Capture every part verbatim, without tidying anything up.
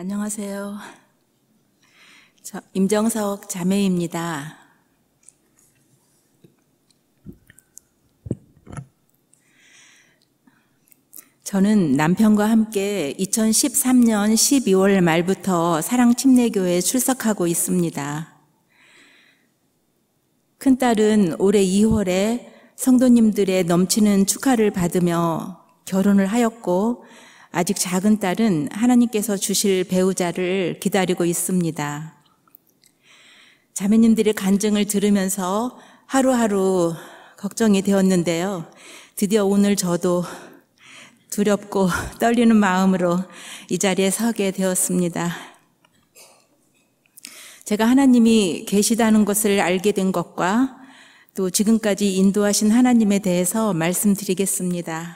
안녕하세요. 저 임정석 자매입니다. 저는 남편과 함께 이천십삼 년 십이월 말부터 사랑침례교회에 출석하고 있습니다. 큰딸은 올해 이월에 성도님들의 넘치는 축하를 받으며 결혼을 하였고, 아직 작은 딸은 하나님께서 주실 배우자를 기다리고 있습니다. 자매님들의 간증을 들으면서 하루하루 걱정이 되었는데요. 드디어 오늘 저도 두렵고 떨리는 마음으로 이 자리에 서게 되었습니다. 제가 하나님이 계시다는 것을 알게 된 것과 또 지금까지 인도하신 하나님에 대해서 말씀드리겠습니다.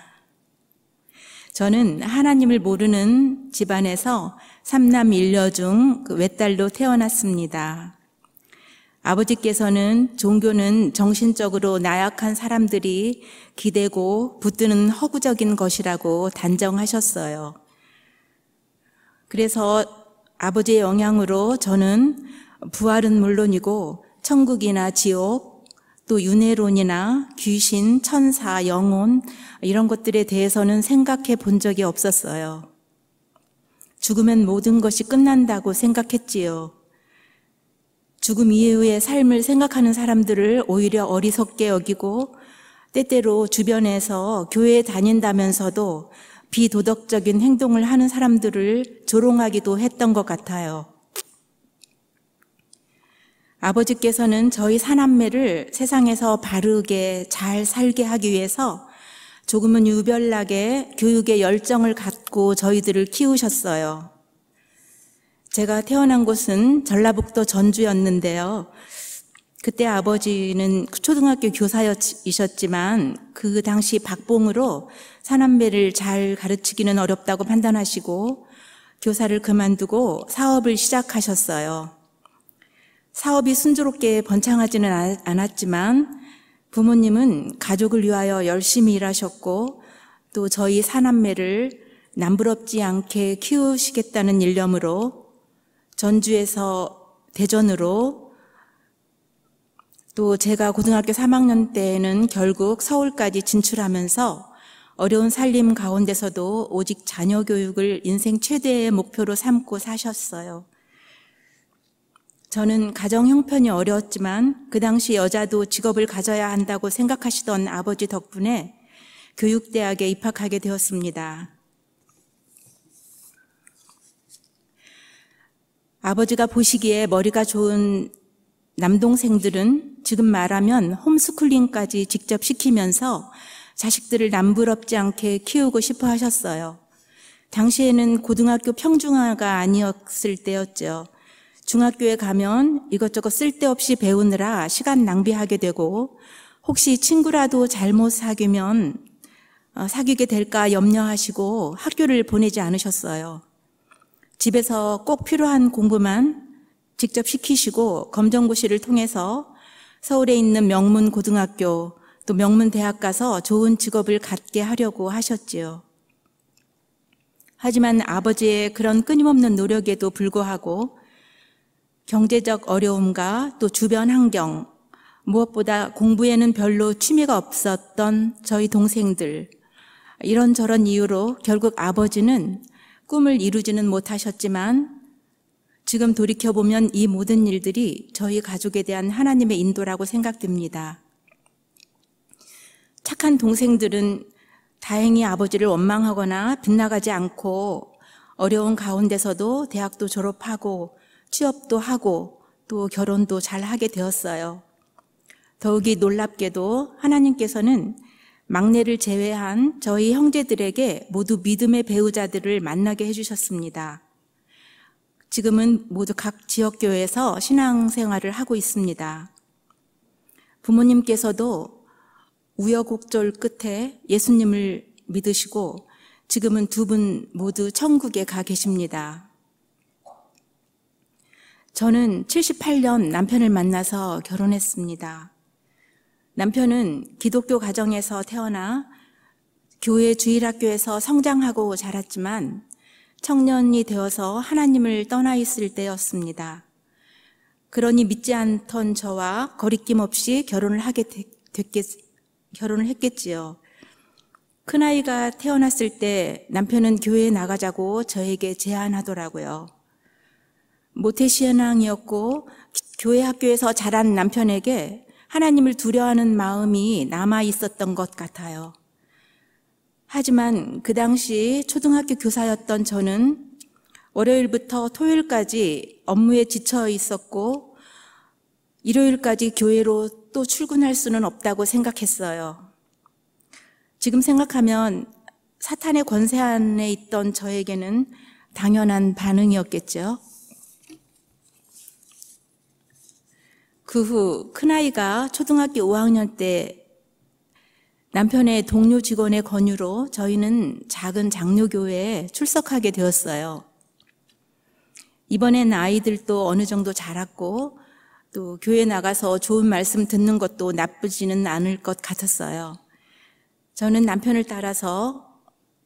저는 하나님을 모르는 집안에서 삼남 일녀 중 그 외딸로 태어났습니다. 아버지께서는 종교는 정신적으로 나약한 사람들이 기대고 붙드는 허구적인 것이라고 단정하셨어요. 그래서 아버지의 영향으로 저는 부활은 물론이고 천국이나 지옥, 또 윤회론이나 귀신, 천사, 영혼 이런 것들에 대해서는 생각해 본 적이 없었어요. 죽으면 모든 것이 끝난다고 생각했지요. 죽음 이후의 삶을 생각하는 사람들을 오히려 어리석게 여기고, 때때로 주변에서 교회에 다닌다면서도 비도덕적인 행동을 하는 사람들을 조롱하기도 했던 것 같아요. 아버지께서는 저희 사남매를 세상에서 바르게 잘 살게 하기 위해서 조금은 유별나게 교육에 열정을 갖고 저희들을 키우셨어요. 제가 태어난 곳은 전라북도 전주였는데요. 그때 아버지는 초등학교 교사이셨지만 그 당시 박봉으로 사남매를 잘 가르치기는 어렵다고 판단하시고 교사를 그만두고 사업을 시작하셨어요. 사업이 순조롭게 번창하지는 않았지만 부모님은 가족을 위하여 열심히 일하셨고, 또 저희 사남매를 남부럽지 않게 키우시겠다는 일념으로 전주에서 대전으로, 또 제가 고등학교 삼 학년 때에는 결국 서울까지 진출하면서 어려운 살림 가운데서도 오직 자녀 교육을 인생 최대의 목표로 삼고 사셨어요. 저는 가정 형편이 어려웠지만 그 당시 여자도 직업을 가져야 한다고 생각하시던 아버지 덕분에 교육대학에 입학하게 되었습니다. 아버지가 보시기에 머리가 좋은 남동생들은 지금 말하면 홈스쿨링까지 직접 시키면서 자식들을 남부럽지 않게 키우고 싶어 하셨어요. 당시에는 고등학교 평중화가 아니었을 때였죠. 중학교에 가면 이것저것 쓸데없이 배우느라 시간 낭비하게 되고, 혹시 친구라도 잘못 사귀면 사귀게 될까 염려하시고 학교를 보내지 않으셨어요. 집에서 꼭 필요한 공부만 직접 시키시고 검정고시를 통해서 서울에 있는 명문 고등학교 또 명문 대학 가서 좋은 직업을 갖게 하려고 하셨지요. 하지만 아버지의 그런 끊임없는 노력에도 불구하고 경제적 어려움과 또 주변 환경, 무엇보다 공부에는 별로 취미가 없었던 저희 동생들, 이런저런 이유로 결국 아버지는 꿈을 이루지는 못하셨지만, 지금 돌이켜보면 이 모든 일들이 저희 가족에 대한 하나님의 인도라고 생각됩니다. 착한 동생들은 다행히 아버지를 원망하거나 빗나가지 않고 어려운 가운데서도 대학도 졸업하고 취업도 하고 또 결혼도 잘 하게 되었어요. 더욱이 놀랍게도 하나님께서는 막내를 제외한 저희 형제들에게 모두 믿음의 배우자들을 만나게 해주셨습니다. 지금은 모두 각 지역교회에서 신앙생활을 하고 있습니다. 부모님께서도 우여곡절 끝에 예수님을 믿으시고 지금은 두 분 모두 천국에 가 계십니다. 저는 칠십팔 년 남편을 만나서 결혼했습니다. 남편은 기독교 가정에서 태어나 교회 주일학교에서 성장하고 자랐지만 청년이 되어서 하나님을 떠나 있을 때였습니다. 그러니 믿지 않던 저와 거리낌 없이 결혼을 하게 됐겠, 결혼을 했겠지요. 큰아이가 태어났을 때 남편은 교회에 나가자고 저에게 제안하더라고요. 모태신앙이었고 교회 학교에서 자란 남편에게 하나님을 두려워하는 마음이 남아 있었던 것 같아요. 하지만 그 당시 초등학교 교사였던 저는 월요일부터 토요일까지 업무에 지쳐 있었고 일요일까지 교회로 또 출근할 수는 없다고 생각했어요. 지금 생각하면 사탄의 권세 안에 있던 저에게는 당연한 반응이었겠죠. 그 후 큰아이가 초등학교 오 학년 때 남편의 동료 직원의 권유로 저희는 작은 장로교회에 출석하게 되었어요. 이번엔 아이들도 어느 정도 자랐고 또 교회 나가서 좋은 말씀 듣는 것도 나쁘지는 않을 것 같았어요. 저는 남편을 따라서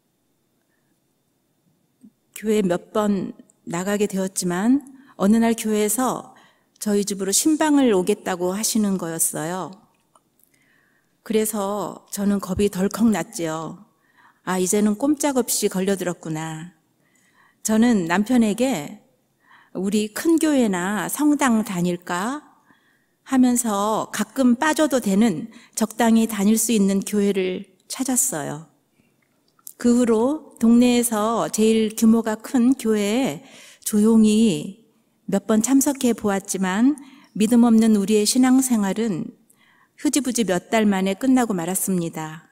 교회 몇 번 나가게 되었지만 어느 날 교회에서 저희 집으로 신방을 오겠다고 하시는 거였어요. 그래서 저는 겁이 덜컥 났지요. 아, 이제는 꼼짝없이 걸려들었구나. 저는 남편에게 우리 큰 교회나 성당 다닐까 하면서 가끔 빠져도 되는 적당히 다닐 수 있는 교회를 찾았어요. 그 후로 동네에서 제일 규모가 큰 교회에 조용히 몇 번 참석해 보았지만 믿음 없는 우리의 신앙생활은 흐지부지 몇 달 만에 끝나고 말았습니다.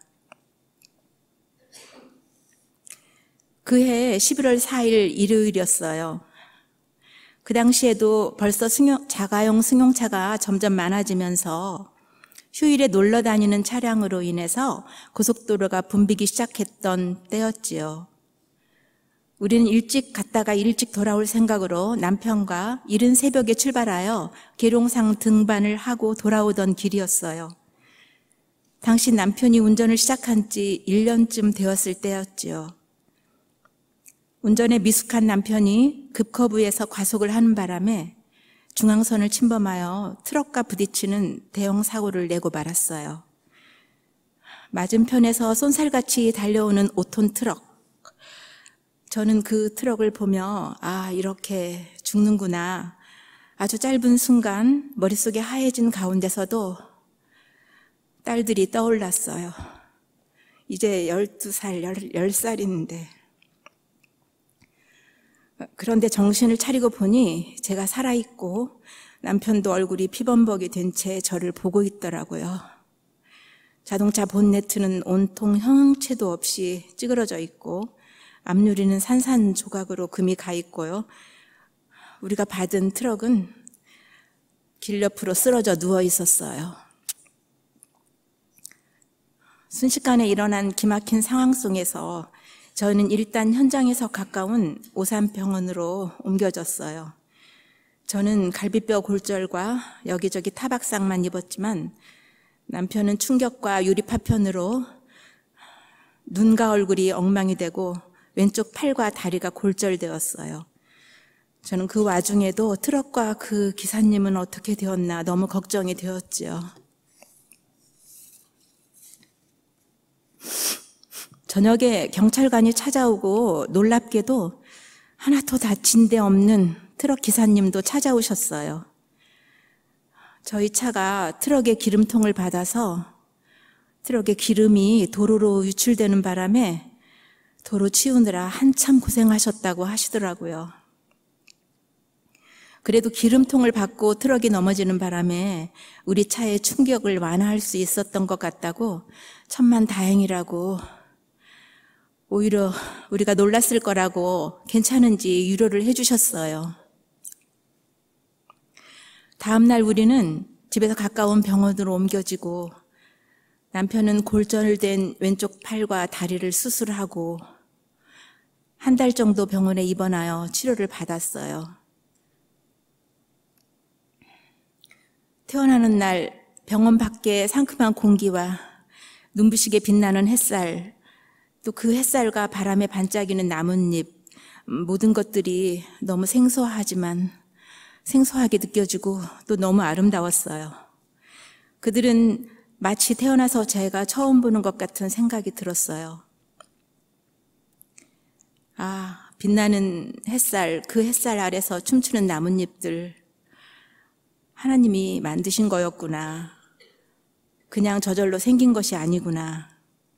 그해 십일월 사일 일요일이었어요. 그 당시에도 벌써 승용, 자가용 승용차가 점점 많아지면서 휴일에 놀러 다니는 차량으로 인해서 고속도로가 붐비기 시작했던 때였지요. 우리는 일찍 갔다가 일찍 돌아올 생각으로 남편과 이른 새벽에 출발하여 계룡산 등반을 하고 돌아오던 길이었어요. 당시 남편이 운전을 시작한 지 일 년쯤 되었을 때였지요. 운전에 미숙한 남편이 급커브에서 과속을 하는 바람에 중앙선을 침범하여 트럭과 부딪히는 대형 사고를 내고 말았어요. 맞은편에서 쏜살같이 달려오는 오 톤 트럭. 저는 그 트럭을 보며 아, 이렇게 죽는구나. 아주 짧은 순간 머릿속에 하얘진 가운데서도 딸들이 떠올랐어요. 이제 열두 살, 열 살인데. 그런데 정신을 차리고 보니 제가 살아있고 남편도 얼굴이 피범벅이 된 채 저를 보고 있더라고요. 자동차 본네트는 온통 형체도 없이 찌그러져 있고 앞유리는 산산조각으로 금이 가 있고요. 우리가 받은 트럭은 길 옆으로 쓰러져 누워 있었어요. 순식간에 일어난 기막힌 상황 속에서 저는 일단 현장에서 가까운 오산병원으로 옮겨졌어요. 저는 갈비뼈 골절과 여기저기 타박상만 입었지만 남편은 충격과 유리 파편으로 눈과 얼굴이 엉망이 되고 왼쪽 팔과 다리가 골절되었어요. 저는 그 와중에도 트럭과 그 기사님은 어떻게 되었나 너무 걱정이 되었지요. 저녁에 경찰관이 찾아오고 놀랍게도 하나도 다친 데 없는 트럭 기사님도 찾아오셨어요. 저희 차가 트럭의 기름통을 받아서 트럭의 기름이 도로로 유출되는 바람에 도로 치우느라 한참 고생하셨다고 하시더라고요. 그래도 기름통을 받고 트럭이 넘어지는 바람에 우리 차의 충격을 완화할 수 있었던 것 같다고 천만 다행이라고, 오히려 우리가 놀랐을 거라고 괜찮은지 위로를 해주셨어요. 다음 날 우리는 집에서 가까운 병원으로 옮겨지고 남편은 골절된 왼쪽 팔과 다리를 수술하고 한 달 정도 병원에 입원하여 치료를 받았어요. 태어나는 날 병원 밖에 상큼한 공기와 눈부시게 빛나는 햇살, 또 그 햇살과 바람에 반짝이는 나뭇잎, 모든 것들이 너무 생소하지만 생소하게 느껴지고 또 너무 아름다웠어요. 그들은 마치 태어나서 제가 처음 보는 것 같은 생각이 들었어요. 아, 빛나는 햇살, 그 햇살 아래서 춤추는 나뭇잎들, 하나님이 만드신 거였구나. 그냥 저절로 생긴 것이 아니구나.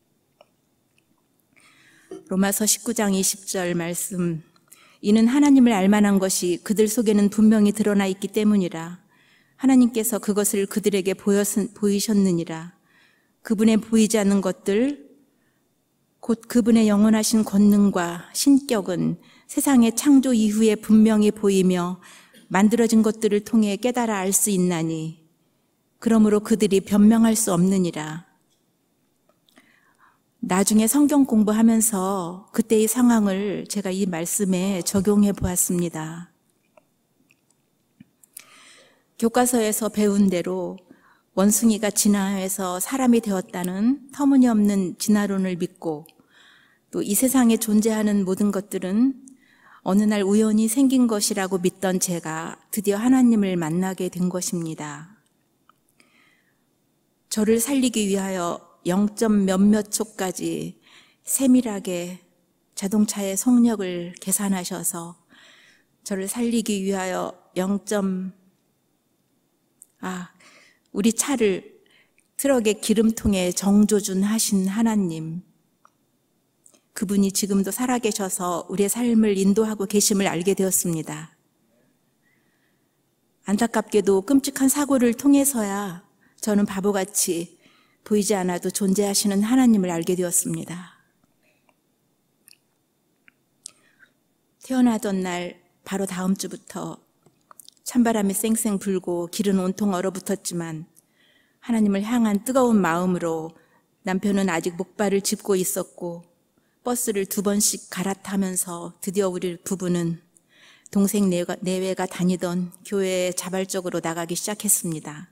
로마서 십구 장 이십 절 말씀, 이는 하나님을 알만한 것이 그들 속에는 분명히 드러나 있기 때문이라. 하나님께서 그것을 그들에게 보이셨느니라. 그분의 보이지 않는 것들, 곧 그분의 영원하신 권능과 신격은 세상의 창조 이후에 분명히 보이며 만들어진 것들을 통해 깨달아 알 수 있나니 그러므로 그들이 변명할 수 없느니라. 나중에 성경 공부하면서 그때의 상황을 제가 이 말씀에 적용해 보았습니다. 교과서에서 배운 대로 원숭이가 진화해서 사람이 되었다는 터무니없는 진화론을 믿고 또 이 세상에 존재하는 모든 것들은 어느 날 우연히 생긴 것이라고 믿던 제가 드디어 하나님을 만나게 된 것입니다. 저를 살리기 위하여 영 점 몇몇 초까지 세밀하게 자동차의 속력을 계산하셔서 저를 살리기 위하여 영. 아, 우리 차를 트럭의 기름통에 정조준하신 하나님, 그분이 지금도 살아계셔서 우리의 삶을 인도하고 계심을 알게 되었습니다. 안타깝게도 끔찍한 사고를 통해서야 저는 바보같이 보이지 않아도 존재하시는 하나님을 알게 되었습니다. 태어나던 날 바로 다음 주부터 찬바람이 쌩쌩 불고 길은 온통 얼어붙었지만 하나님을 향한 뜨거운 마음으로 남편은 아직 목발을 짚고 있었고 버스를 두 번씩 갈아타면서 드디어 우리 부부는 동생 내외가 다니던 교회에 자발적으로 나가기 시작했습니다.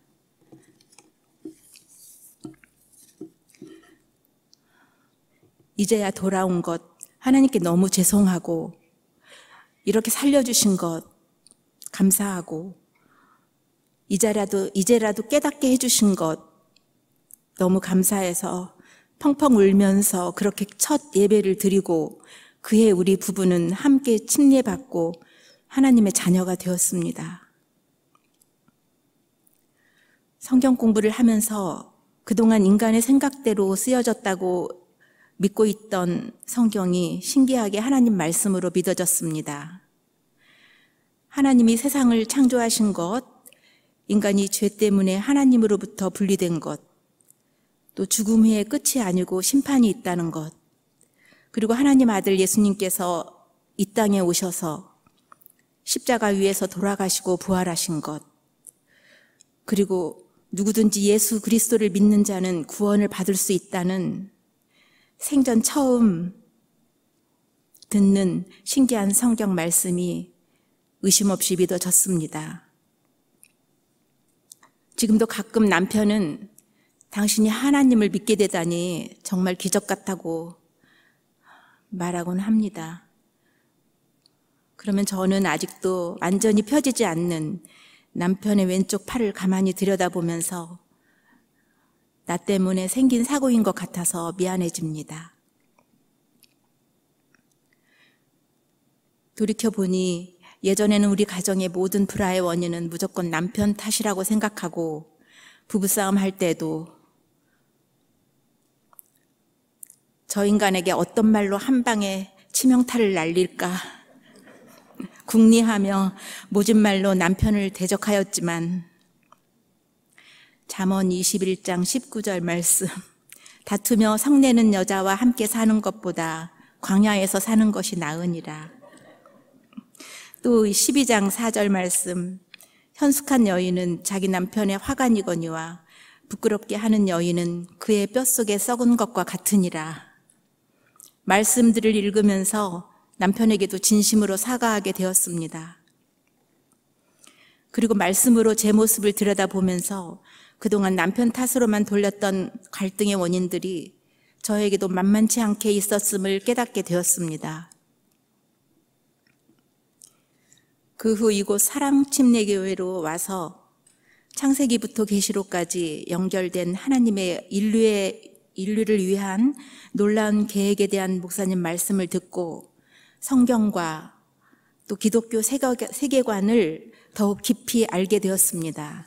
이제야 돌아온 것, 하나님께 너무 죄송하고 이렇게 살려주신 것 감사하고 이제라도 이제라도 깨닫게 해주신 것 너무 감사해서 펑펑 울면서 그렇게 첫 예배를 드리고 그해 우리 부부는 함께 침례받고 하나님의 자녀가 되었습니다. 성경 공부를 하면서 그동안 인간의 생각대로 쓰여졌다고 믿고 있던 성경이 신기하게 하나님 말씀으로 믿어졌습니다. 하나님이 세상을 창조하신 것, 인간이 죄 때문에 하나님으로부터 분리된 것, 또 죽음 후에 끝이 아니고 심판이 있다는 것, 그리고 하나님 아들 예수님께서 이 땅에 오셔서 십자가 위에서 돌아가시고 부활하신 것, 그리고 누구든지 예수 그리스도를 믿는 자는 구원을 받을 수 있다는 생전 처음 듣는 신기한 성경 말씀이 의심 없이 믿어졌습니다. 지금도 가끔 남편은 당신이 하나님을 믿게 되다니 정말 기적 같다고 말하곤 합니다. 그러면 저는 아직도 완전히 펴지지 않는 남편의 왼쪽 팔을 가만히 들여다보면서 나 때문에 생긴 사고인 것 같아서 미안해집니다. 돌이켜보니 예전에는 우리 가정의 모든 불화의 원인은 무조건 남편 탓이라고 생각하고 부부싸움 할 때도 저 인간에게 어떤 말로 한 방에 치명타를 날릴까 궁리하며 모진 말로 남편을 대적하였지만 잠언 이십일 장 십구 절 말씀, 다투며 성내는 여자와 함께 사는 것보다 광야에서 사는 것이 나으니라. 또 십이 장 사 절 말씀, 현숙한 여인은 자기 남편의 화관이거니와 부끄럽게 하는 여인은 그의 뼛속에 썩은 것과 같으니라. 말씀들을 읽으면서 남편에게도 진심으로 사과하게 되었습니다. 그리고 말씀으로 제 모습을 들여다보면서 그동안 남편 탓으로만 돌렸던 갈등의 원인들이 저에게도 만만치 않게 있었음을 깨닫게 되었습니다. 그 후 이곳 사랑침례교회로 와서 창세기부터 계시록까지 연결된 하나님의 인류의, 인류를 위한 놀라운 계획에 대한 목사님 말씀을 듣고 성경과 또 기독교 세계관을 더욱 깊이 알게 되었습니다.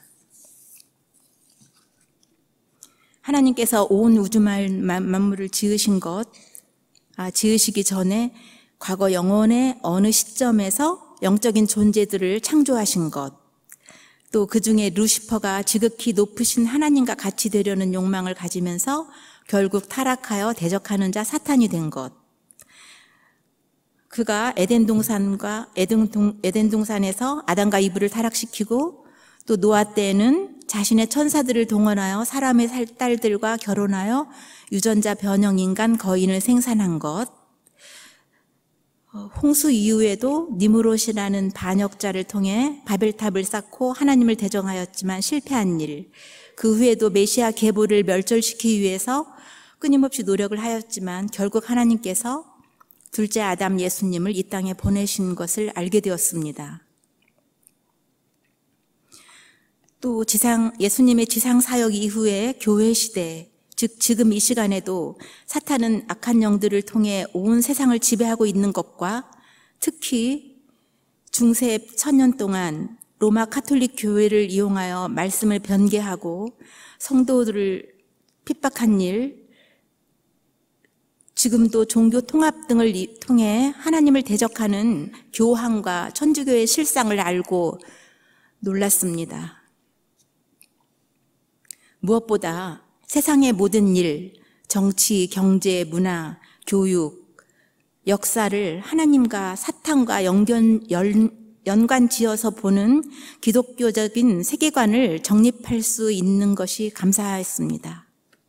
하나님께서 온 우주 만물을 지으신 것, 아, 지으시기 전에 과거 영원의 어느 시점에서 영적인 존재들을 창조하신 것, 또 그 중에 루시퍼가 지극히 높으신 하나님과 같이 되려는 욕망을 가지면서 결국 타락하여 대적하는 자 사탄이 된 것, 그가 에덴 동산과 에덴, 동, 에덴 동산에서 아담과 이브를 타락시키고 또 노아 때에는 자신의 천사들을 동원하여 사람의 딸들과 결혼하여 유전자 변형 인간 거인을 생산한 것, 홍수 이후에도 니무롯이라는 반역자를 통해 바벨탑을 쌓고 하나님을 대적하였지만 실패한 일, 그 후에도 메시아 계보를 멸절시키기 위해서 끊임없이 노력을 하였지만 결국 하나님께서 둘째 아담 예수님을 이 땅에 보내신 것을 알게 되었습니다. 또 지상, 예수님의 지상 사역 이후에 교회 시대, 즉 지금 이 시간에도 사탄은 악한 영들을 통해 온 세상을 지배하고 있는 것과 특히 중세 천년 동안 로마 카톨릭 교회를 이용하여 말씀을 변개하고 성도들을 핍박한 일, 지금도 종교 통합 등을 통해 하나님을 대적하는 교황과 천주교의 실상을 알고 놀랐습니다. 무엇보다 세상의 모든 일, 정치, 경제, 문화, 교육, 역사를 하나님과 사탄과 연관, 연관 지어서 보는 기독교적인 세계관을 정립할 수 있는 것이 감사했습니다.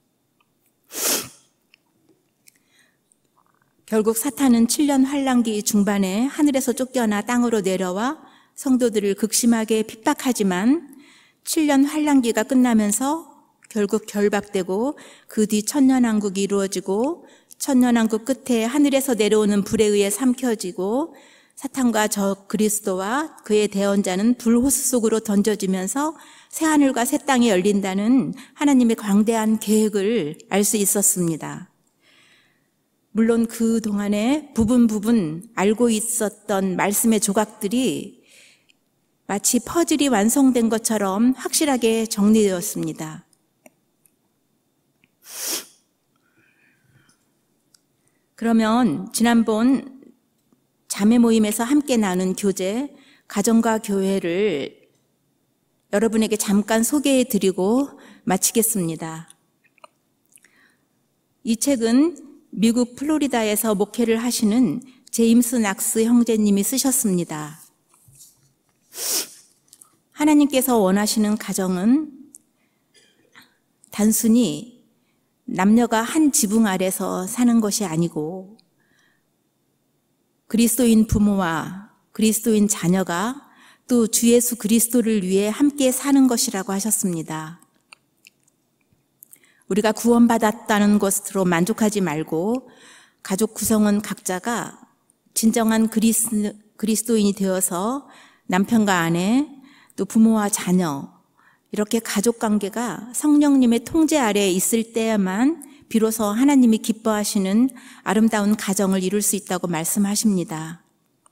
결국 사탄은 칠 년 환란기 중반에 하늘에서 쫓겨나 땅으로 내려와 성도들을 극심하게 핍박하지만 칠 년 환란기가 끝나면서 결국 결박되고 그 뒤 천년왕국이 이루어지고 천년왕국 끝에 하늘에서 내려오는 불에 의해 삼켜지고 사탄과 저 그리스도와 그의 대언자는 불호수 속으로 던져지면서 새하늘과 새 땅이 열린다는 하나님의 광대한 계획을 알 수 있었습니다. 물론 그 동안에 부분 부분 알고 있었던 말씀의 조각들이 마치 퍼즐이 완성된 것처럼 확실하게 정리되었습니다. 그러면 지난번 자매 모임에서 함께 나눈 교재 가정과 교회를 여러분에게 잠깐 소개해 드리고 마치겠습니다. 이 책은 미국 플로리다에서 목회를 하시는 제임스 낙스 형제님이 쓰셨습니다. 하나님께서 원하시는 가정은 단순히 남녀가 한 지붕 아래서 사는 것이 아니고 그리스도인 부모와 그리스도인 자녀가 또 주 예수 그리스도를 위해 함께 사는 것이라고 하셨습니다. 우리가 구원받았다는 것으로 만족하지 말고 가족 구성원 각자가 진정한 그리스, 그리스도인이 되어서 남편과 아내 또 부모와 자녀 이렇게 가족관계가 성령님의 통제 아래에 있을 때야만 비로소 하나님이 기뻐하시는 아름다운 가정을 이룰 수 있다고 말씀하십니다.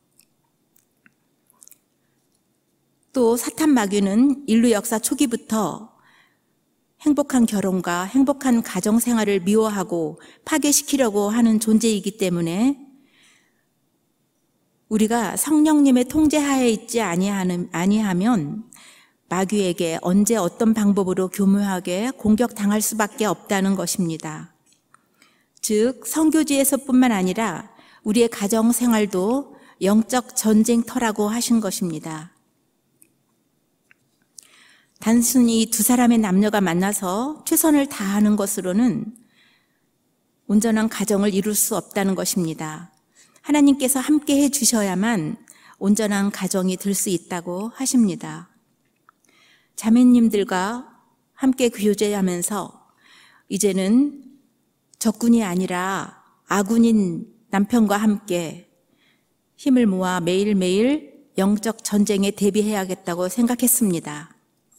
또 사탄 마귀는 인류 역사 초기부터 행복한 결혼과 행복한 가정 생활을 미워하고 파괴시키려고 하는 존재이기 때문에 우리가 성령님의 통제하에 있지 아니하면 마귀에게 언제 어떤 방법으로 교묘하게 공격당할 수밖에 없다는 것입니다. 즉 선교지에서뿐만 아니라 우리의 가정 생활도 영적 전쟁터라고 하신 것입니다. 단순히 두 사람의 남녀가 만나서 최선을 다하는 것으로는 온전한 가정을 이룰 수 없다는 것입니다. 하나님께서 함께 해주셔야만 온전한 가정이 될 수 있다고 하십니다. 자매님들과 함께 교제하면서 이제는 적군이 아니라 아군인 남편과 함께 힘을 모아 매일매일 영적 전쟁에 대비해야겠다고 생각했습니다.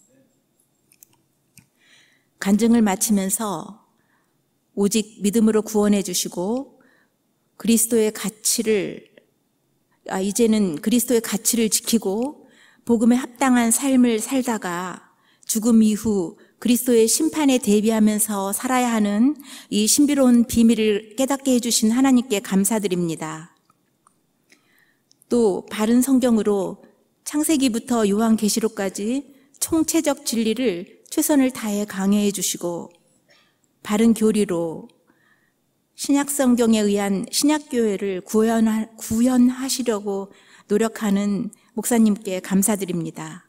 간증을 마치면서 오직 믿음으로 구원해 주시고 그리스도의 가치를 아, 이제는 그리스도의 가치를 지키고 복음에 합당한 삶을 살다가 죽음 이후 그리스도의 심판에 대비하면서 살아야 하는 이 신비로운 비밀을 깨닫게 해주신 하나님께 감사드립니다. 또 바른 성경으로 창세기부터 요한계시록까지 총체적 진리를 최선을 다해 강해해 주시고 바른 교리로 신약성경에 의한 신약교회를 구현하, 구현하시려고 노력하는 목사님께 감사드립니다.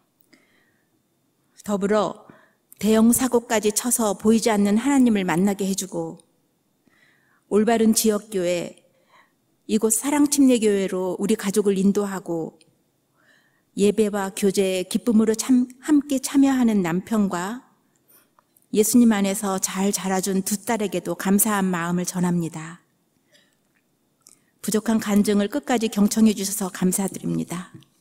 더불어 대형 사고까지 쳐서 보이지 않는 하나님을 만나게 해주고 올바른 지역교회, 이곳 사랑침례교회로 우리 가족을 인도하고 예배와 교제에 기쁨으로 참, 함께 참여하는 남편과 예수님 안에서 잘 자라준 두 딸에게도 감사한 마음을 전합니다. 부족한 간증을 끝까지 경청해 주셔서 감사드립니다.